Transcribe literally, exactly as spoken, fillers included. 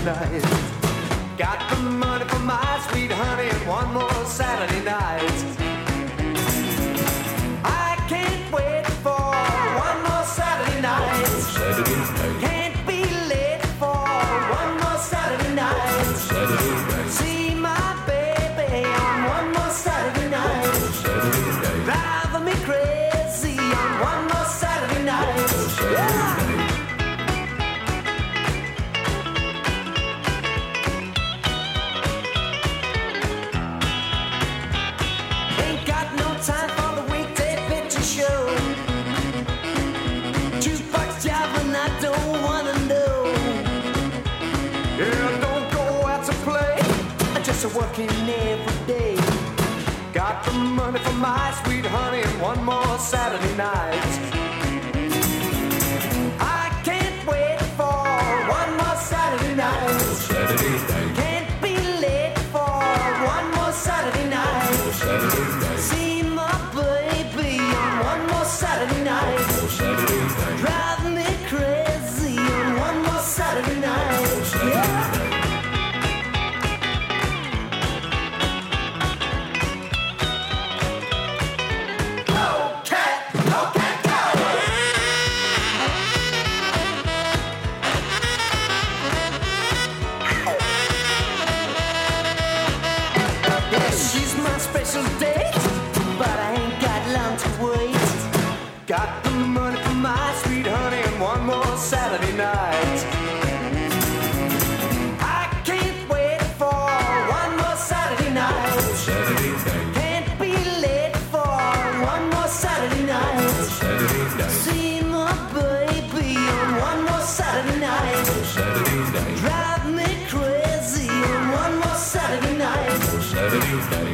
night. Got the money for my sweet honey and one more Saturday night. I can't wait for one more Saturday night. Saturday night. Can't be late for one more Saturday night. Saturday night. See my baby on one more Saturday night. Saturday night. Driving me crazy on one more Saturday night. Saturday night. Ain't got no time for the weekday picture show. Jukebox jiving, I don't wanna know. Yeah, don't go out to play. I'm just working every day. Got the money for my sweet honey and one more Saturday night. I can't wait for one more Saturday night. Saturday night. Can't be late for one more Saturday night. Saturday night. See my baby on one more Saturday night. Saturday night. Drive me crazy on one more Saturday night. Yeah. Go, cat, go, cat, go. Yeah, she's my special date, but I ain't got long to wait. Got the money for my sweet honey and one more Saturday night. I can't wait for one more Saturday night. Saturday night. Can't be late for one more Saturday night. Saturday night. See my baby on one more Saturday night. Saturday night. Drive me crazy on one more Saturday night. Saturday night.